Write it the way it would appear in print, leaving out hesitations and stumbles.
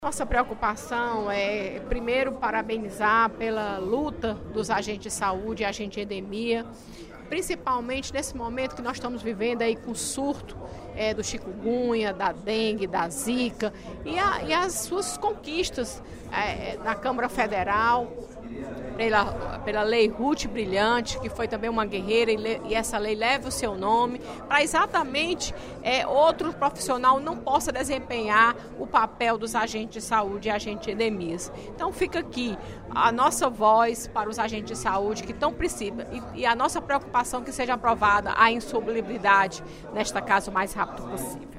Nossa preocupação é, primeiro, parabenizar pela luta dos agentes de saúde e agentes de endemia, principalmente nesse momento que nós estamos vivendo aí com o surto do chikungunya, da dengue, da zika e as suas conquistas na Câmara Federal, pela Lei Ruth Brilhante, que foi também uma guerreira e essa lei leva o seu nome, para exatamente outro profissional não possa desempenhar o papel dos agentes de saúde e agentes de endemias. Então fica aqui a nossa voz para os agentes de saúde que estão precisando e a nossa preocupação que seja aprovada a insalubridade nesta casa o mais rápido possível.